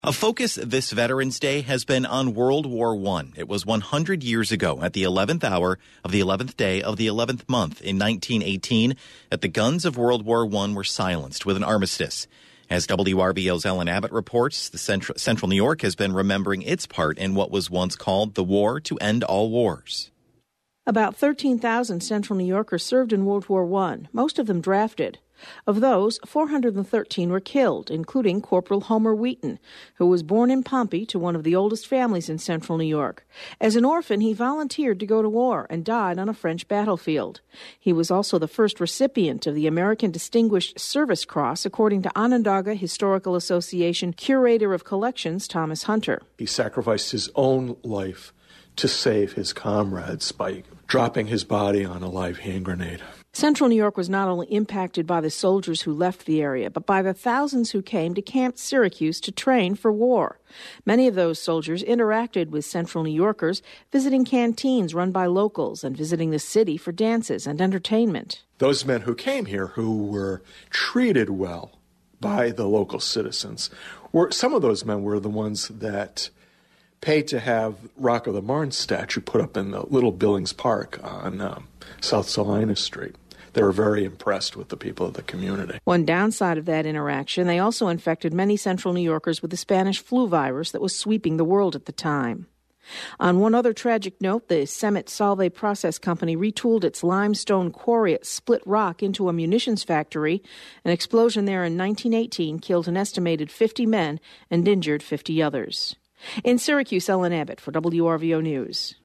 A focus this Veterans Day has been on World War I. It was 100 years ago at the 11th hour of the 11th day of the 11th month in 1918 that the guns of World War I were silenced with an armistice. As WRVO's Ellen Abbott reports, the Central New York has been remembering its part in what was once called the War to End All Wars. About 13,000 Central New Yorkers served in World War I, most of them drafted. Of those, 413 were killed, including Corporal Homer Wheaton, who was born in Pompey to one of the oldest families in Central New York. As an orphan, he volunteered to go to war and died on a French battlefield. He was also the first recipient of the American Distinguished Service Cross, according to Onondaga Historical Association Curator of Collections Thomas Hunter. He sacrificed his own life to save his comrades by dropping his body on a live hand grenade. Central New York was not only impacted by the soldiers who left the area, but by the thousands who came to Camp Syracuse to train for war. Many of those soldiers interacted with Central New Yorkers, visiting canteens run by locals and visiting the city for dances and entertainment. Those men who came here, who were treated well by the local citizens, some of those men were the ones that paid to have Rock of the Marne statue put up in the Little Billings Park on South Salina Street. They were very impressed with the people of the community. One downside of that interaction, they also infected many Central New Yorkers with the Spanish flu virus that was sweeping the world at the time. On one other tragic note, the Cemet Salve Process Company retooled its limestone quarry at Split Rock into a munitions factory. An explosion there in 1918 killed an estimated 50 men and injured 50 others. In Syracuse, Ellen Abbott for WRVO News.